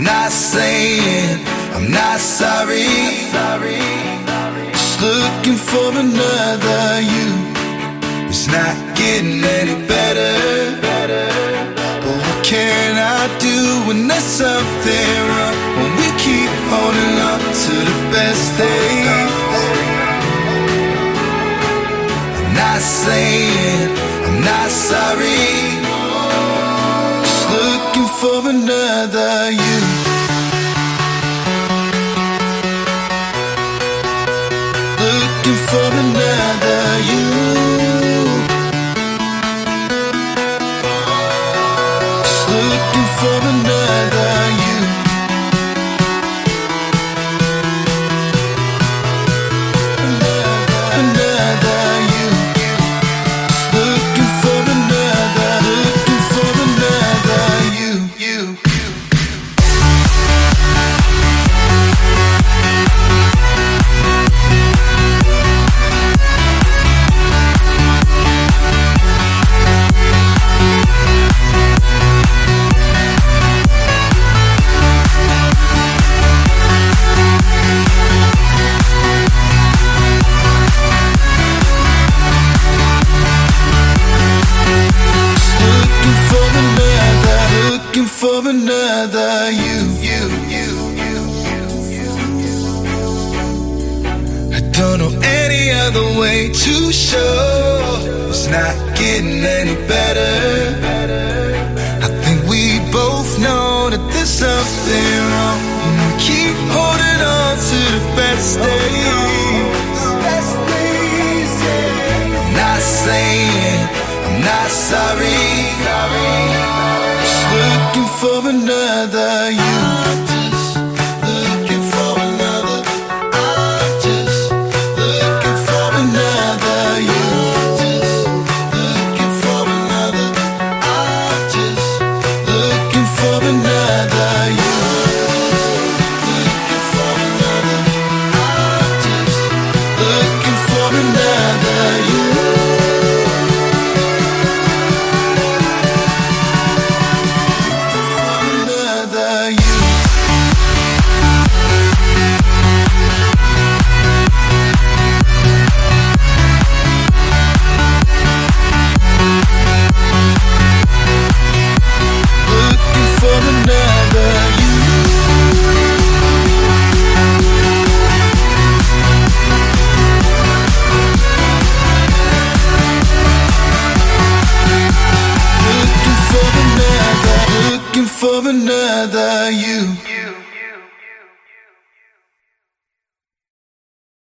not saying I'm not sorry. Just looking for another you. It's not getting any better. But what can I do when there's something wrong? When we keep holding on to the best days. I'm not saying I'm not sorry. Just looking for another you. Looking for another you. Just looking for another you. Another you. Looking for another you. Looking for another you. I don't know any other way to show it's not getting any better. I think we both know that there's something wrong. And we keep holding on to the best days. I'm not saying I'm not sorry. Just looking for another you. Just looking for another. I'm just looking for another you. Just looking for another. I'm just looking for another you. Looking for another. I'm just looking for another you. For another you.